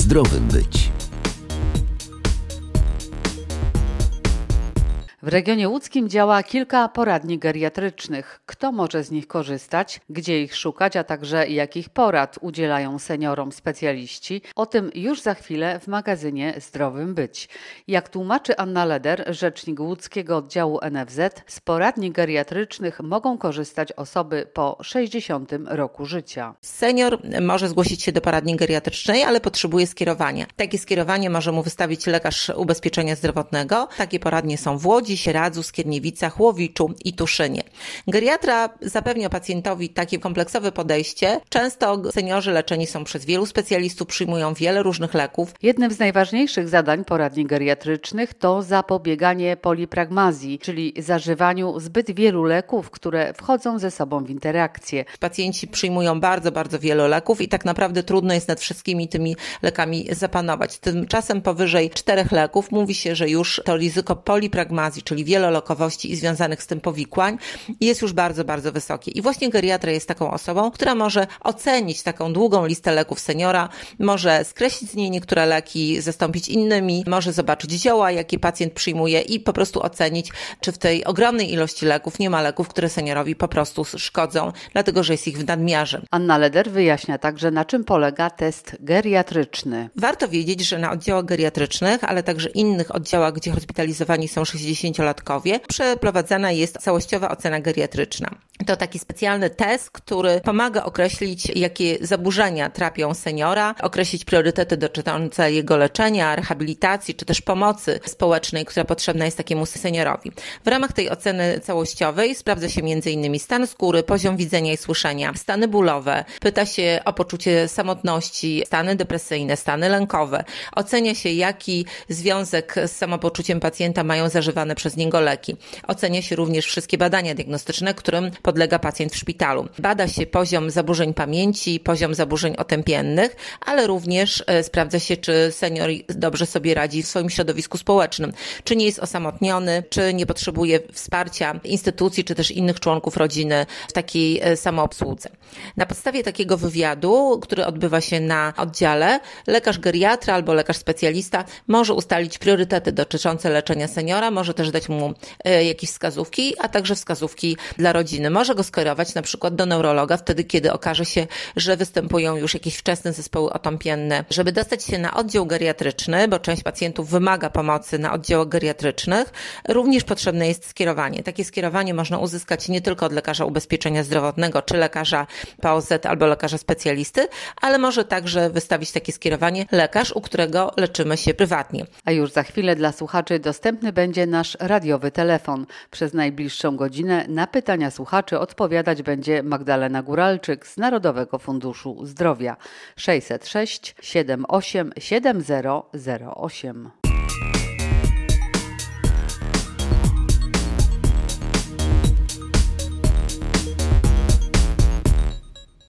zdrowym być. W regionie łódzkim działa kilka poradni geriatrycznych. Kto może z nich korzystać, gdzie ich szukać, a także jakich porad udzielają seniorom specjaliści? O tym już za chwilę w magazynie Zdrowym Być. Jak tłumaczy Anna Leder, rzecznik łódzkiego oddziału NFZ, z poradni geriatrycznych mogą korzystać osoby po 60 roku życia. Senior może zgłosić się do poradni geriatrycznej, ale potrzebuje skierowania. Takie skierowanie może mu wystawić lekarz ubezpieczenia zdrowotnego. Takie poradnie są w Łodzi, Sieradzu, Skierniewicach, Łowiczu i Tuszynie. Geriatra zapewnia pacjentowi takie kompleksowe podejście. Często seniorzy leczeni są przez wielu specjalistów, przyjmują wiele różnych leków. Jednym z najważniejszych zadań poradni geriatrycznych to zapobieganie polipragmazji, czyli zażywaniu zbyt wielu leków, które wchodzą ze sobą w interakcję. Pacjenci przyjmują bardzo, bardzo wiele leków i tak naprawdę trudno jest nad wszystkimi tymi lekami zapanować. Tymczasem powyżej 4 leków mówi się, że już to ryzyko polipragmazji, czyli wielolekowości i związanych z tym powikłań, jest już bardzo, bardzo wysokie. I właśnie geriatra jest taką osobą, która może ocenić taką długą listę leków seniora, może skreślić z niej niektóre leki, zastąpić innymi, może zobaczyć zioła, jakie pacjent przyjmuje i po prostu ocenić, czy w tej ogromnej ilości leków nie ma leków, które seniorowi po prostu szkodzą, dlatego że jest ich w nadmiarze. Anna Leder wyjaśnia także, na czym polega test geriatryczny. Warto wiedzieć, że na oddziałach geriatrycznych, ale także innych oddziałach, gdzie hospitalizowani są 60-latkowie, przeprowadzana jest całościowa ocena geriatryczna. To taki specjalny test, który pomaga określić, jakie zaburzenia trapią seniora, określić priorytety dotyczące jego leczenia, rehabilitacji, czy też pomocy społecznej, która potrzebna jest takiemu seniorowi. W ramach tej oceny całościowej sprawdza się m.in. stan skóry, poziom widzenia i słyszenia, stany bólowe, pyta się o poczucie samotności, stany depresyjne, stany lękowe. Ocenia się, jaki związek z samopoczuciem pacjenta mają zażywane przez niego leki. Ocenia się również wszystkie badania diagnostyczne, którym podlega pacjent w szpitalu. Bada się poziom zaburzeń pamięci, poziom zaburzeń otępiennych, ale również sprawdza się, czy senior dobrze sobie radzi w swoim środowisku społecznym, czy nie jest osamotniony, czy nie potrzebuje wsparcia instytucji, czy też innych członków rodziny w takiej samoobsłudze. Na podstawie takiego wywiadu, który odbywa się na oddziale, lekarz geriatra albo lekarz specjalista może ustalić priorytety dotyczące leczenia seniora, może też dać mu jakieś wskazówki, a także wskazówki dla rodziny. Może go skierować na przykład do neurologa wtedy, kiedy okaże się, że występują już jakieś wczesne zespoły otępienne. Żeby dostać się na oddział geriatryczny, bo część pacjentów wymaga pomocy na oddziałach geriatrycznych, również potrzebne jest skierowanie. Takie skierowanie można uzyskać nie tylko od lekarza ubezpieczenia zdrowotnego, czy lekarza POZ albo lekarza specjalisty, ale może także wystawić takie skierowanie lekarz, u którego leczymy się prywatnie. A już za chwilę dla słuchaczy dostępny będzie nasz radiowy telefon. Przez najbliższą godzinę na pytania słuchaczy odpowiadać będzie Magdalena Góralczyk z Narodowego Funduszu Zdrowia. 606 78 7008.